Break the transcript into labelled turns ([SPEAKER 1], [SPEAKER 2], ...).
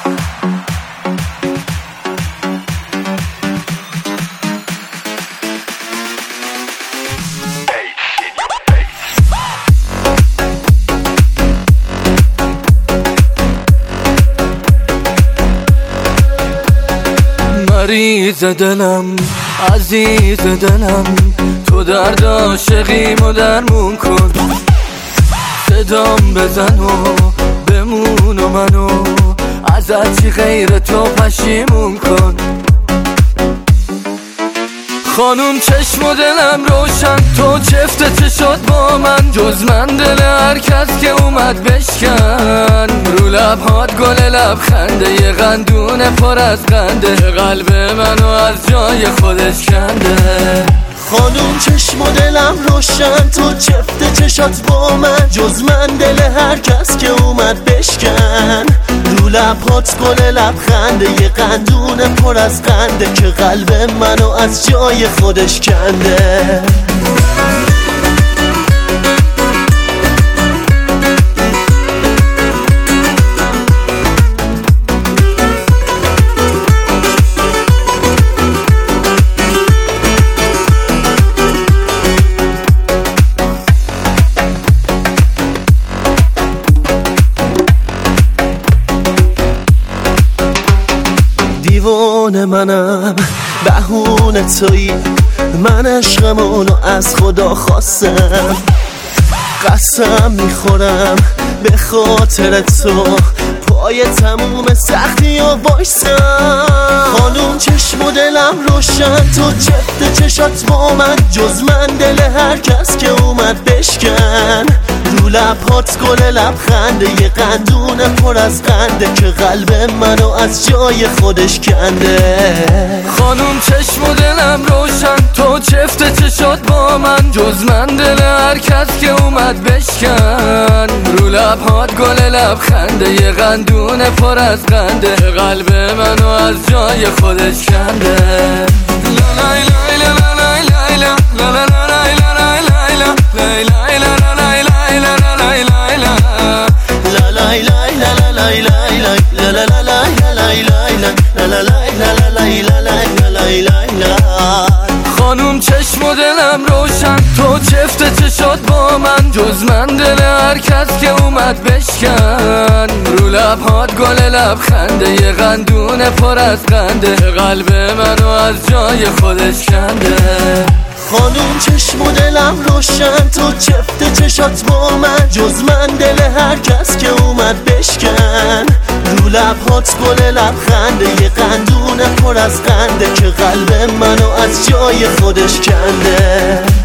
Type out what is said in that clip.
[SPEAKER 1] مریض دلم، عزیز دلم، تو درد عاشقیمو درمون کن. صدام بزن و بمون و منو از هرچی غیر تو پشیمون کن. خانوم چشم و دلم روشن، تو چفت چه شد با من؟ جز من دل هر کس که اومد بشکن. رو لبهات گل لبخنده، یه قندونه پر از قنده، قلب منو از جای خودش کنده.
[SPEAKER 2] خانوم چشم و دلم روشن، تو چفت چشات با من، جز من دل هر کس که اومد بشکن. رو لبهات گل لبخنده، یه قندونه پر از قنده که قلب منو از جای خودش کنده. دیوانه منم، بهونه تویی، من عشقمونو از خدا خواستم. قسم میخورم به خاطر تو پای تموم سختی و وایسم. خانوم چشم و دلم روشن، تو چفت چشات با من، جز من دل هر کس که اومد بشکن. رو لبهات گل لبخنده، یه قندونه پر از قنده که قلب منو از جای خودش کنده.
[SPEAKER 1] خانوم چشم و دلم روشن، تو چفت چشات با من، جز من دل هر کس که اومد بشکن. رو لبهات گل لبخنده، یه قندونه پر از قنده، قلب منو از جای خودش کنده. خانوم چشم و دلم روشن، تو چفت چشات با من، جز من دل هر کس که اومد بشکن. رو لبهات گل لبخنده، یه قندونه پر از قنده، قلب منو از جای خودش کنده.
[SPEAKER 2] خانوم چشم و دلم روشن، تو چفت چشات با من، جز من دل هر کس که اومد بشکن. رو لبهات گل لبخنده، یه قندونه پر از قنده که قلب منو از جای خودش کنده.